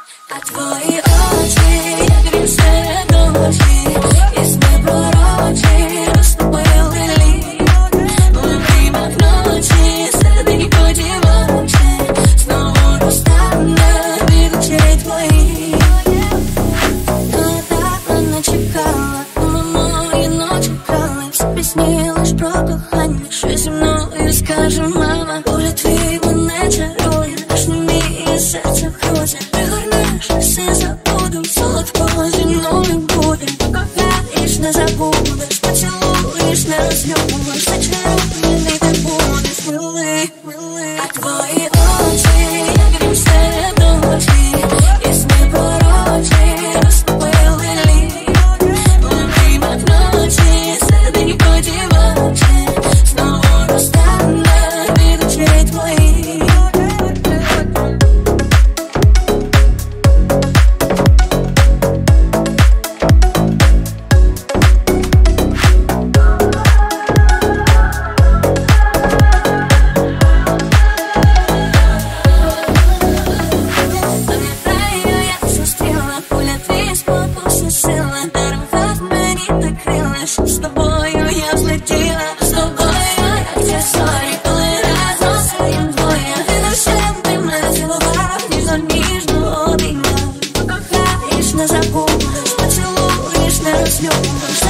А твої очі, як рівсе дощі, ясне пророчі, розтопили лід. У обіймах ночі, середині подівочі, знову розтане від очей твоїх. Так мене чекала, мої ночі крали, всі пісні лиш про кохання. Що зі мною скаже мама, погляд твій мене чарує, аж не вміє серце в грузі. Пригорнеш, все забуду, солодко зі мною буде. Покохаєш, не забудеш, поцілуєш, не розлюбиш, зачарований ти будеш, милий. А твої очі, як рівсе дощі, ясне пророчі, розтопили лід. У обіймах ночі, середині подівочі, знову розтане від очей твоїх. Пам'ятаю, як зустріла, куля твій спокусна сила, дарував мені так крила, щоб з тобою я взлетіла. З тобою, як ті зорі, коли разом сидім двоє. Ти душем, ти мене цілував, ніжно обіймав. Покохаєш, не забудеш, поцілуєш, не розлюбиш.